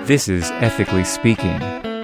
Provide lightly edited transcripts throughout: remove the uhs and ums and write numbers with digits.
This is Ethically Speaking.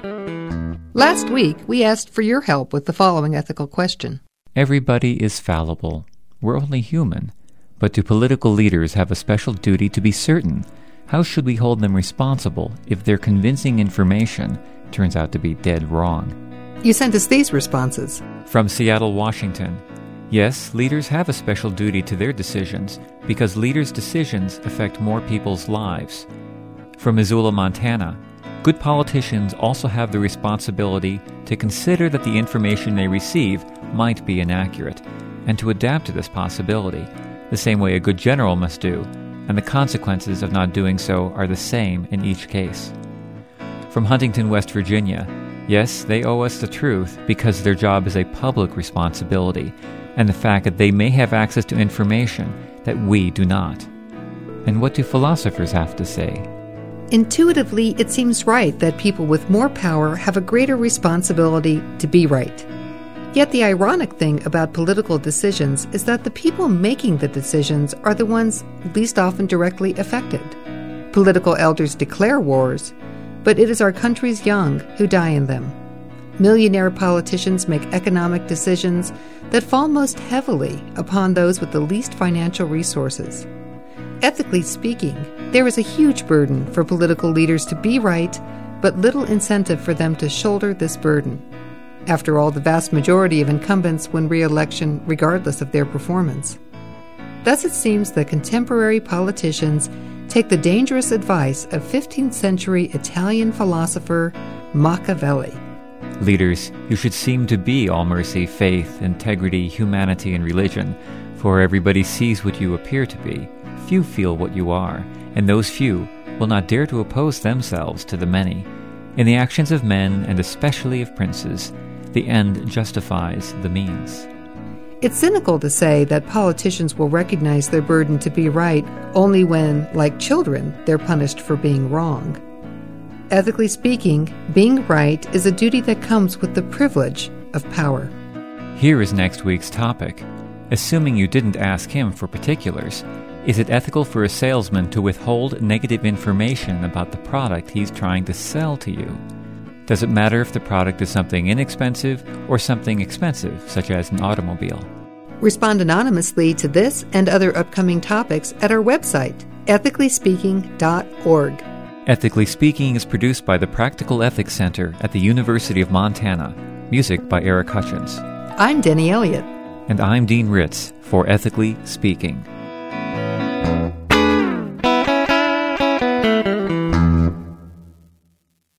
Last week, we asked for your help with the following ethical question. Everybody is fallible. We're only human. But do political leaders have a special duty to be certain? How should we hold them responsible if their convincing information turns out to be dead wrong? You sent us these responses. From Seattle, Washington. Yes, leaders have a special duty to their decisions because leaders' decisions affect more people's lives. From Missoula, Montana. Good politicians also have the responsibility to consider that the information they receive might be inaccurate and to adapt to this possibility, the same way a good general must do, and the consequences of not doing so are the same in each case. From Huntington, West Virginia. Yes, they owe us the truth because their job is a public responsibility, and the fact that they may have access to information that we do not. And what do philosophers have to say? Intuitively, it seems right that people with more power have a greater responsibility to be right. Yet the ironic thing about political decisions is that the people making the decisions are the ones least often directly affected. Political elders declare wars, but it is our country's young who die in them. Millionaire politicians make economic decisions that fall most heavily upon those with the least financial resources. Ethically speaking, there is a huge burden for political leaders to be right, but little incentive for them to shoulder this burden. After all, the vast majority of incumbents win re-election regardless of their performance. Thus it seems that contemporary politicians take the dangerous advice of 15th century Italian philosopher Machiavelli. Leaders, you should seem to be all mercy, faith, integrity, humanity, and religion, for everybody sees what you appear to be. Few feel what you are, and those few will not dare to oppose themselves to the many. In the actions of men, and especially of princes, the end justifies the means. It's cynical to say that politicians will recognize their burden to be right only when, like children, they're punished for being wrong. Ethically speaking, being right is a duty that comes with the privilege of power. Here is next week's topic. Assuming you didn't ask him for particulars, is it ethical for a salesman to withhold negative information about the product he's trying to sell to you? Does it matter if the product is something inexpensive or something expensive, such as an automobile? Respond anonymously to this and other upcoming topics at our website, ethicallyspeaking.org. Ethically Speaking is produced by the Practical Ethics Center at the University of Montana. Music by Eric Hutchins. I'm Denny Elliott. And I'm Dean Ritz for Ethically Speaking.